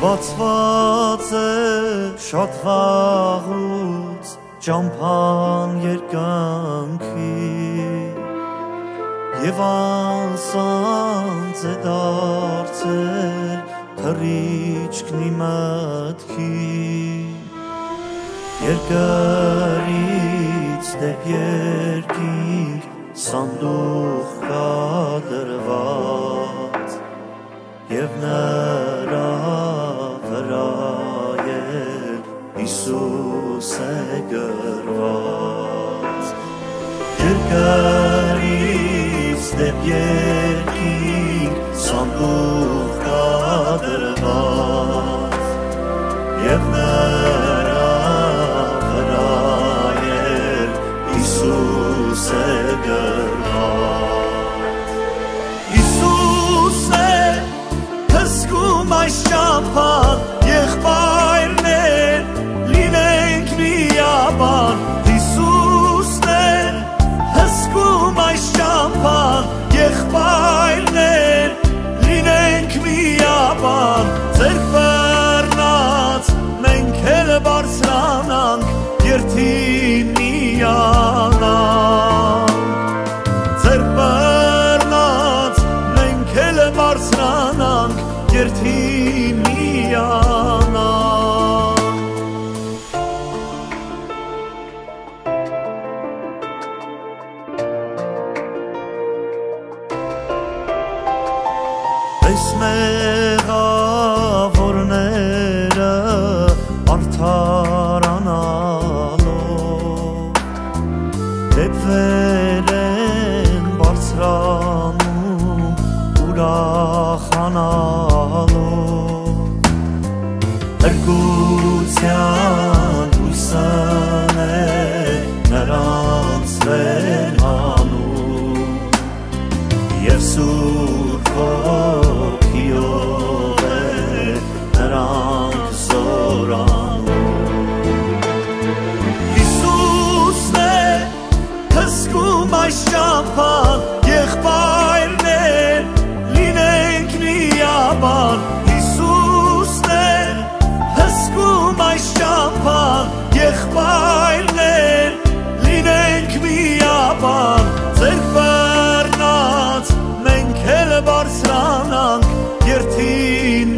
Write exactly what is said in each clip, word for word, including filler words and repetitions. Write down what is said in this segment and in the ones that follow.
բացված է շատ վաղուց ճամփան երկանքի եւ անսանձ է դարձել թռիչքն իմ մտքի երկրից դեպ երկինք սանդուղ կա դրված եւ նրա վրա էլ Հիսուս է գրված երկրից դեպ երկինք սանդուղ կա դրված եւ նրա վրա էլ Հիսուս է գրված Հիսուս է հսկում այս ճամփան եղբայրներ լինենք միաբան Հիսուսն է հսկում այս ճամփան եղբայրներ լինենք միաբան ձեր բռնած մենք էլ բարձրանանք երթին միանանք ձեր բռնած մենք էլ բարձրանանք երթին միանանք Այս մեղավորները արդարանալով դեպվել են բարձրանում ուրախանալով Հրգության հույսն է նրանց վեր հանում և սուրբ հոգիով է նրանք զորանում Հիսուսն է հսկում այս ճամփան եղբայրներ լինենք միաբան Հիսուսն է հսկում այս ճամփան եղբայրներ լինենք միաբան ձեր բռնած մենք էլ բարձրանանք երթին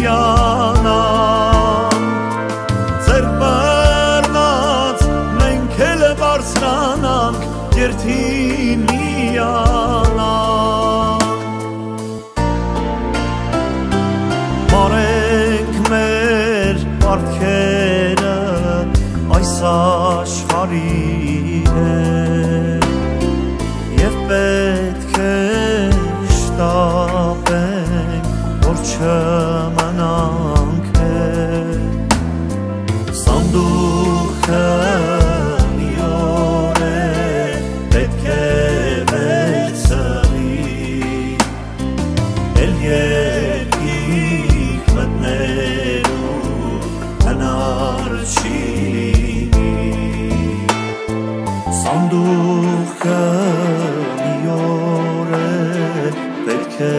միանանք ձեր բռնած մենք էլ բարձրանանք երթին միանանք մարենք մեր պարտքերը այս աշխարհի հետ եւ պետք է շտապենք որ չմնանք հետ սանդուղքը մի օր է պետք է վերցնի էլ երկինք մտնելու հնար չի Սանդուղքը մի օր է պետք է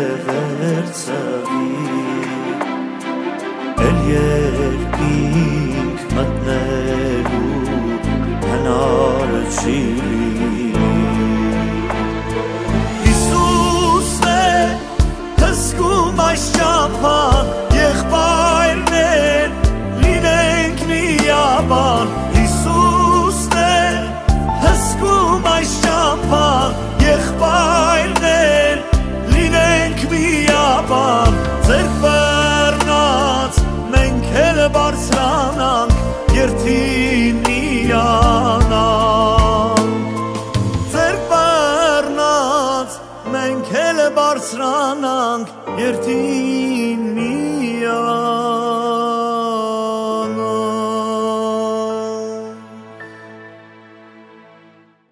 վերցվի էլ երկինք մտնելու հնար չի Հիսուսն է հսկում այս ճամփան եղբայրներ լինենք միաբան Հիսուսն է հսկում այս ճամփան եղբայրներ լինենք միաբան ձեր բռնած մենք էլ բարձրանանք երթին միանանք ձեր բռնած մենք էլ բարձրանանք երթին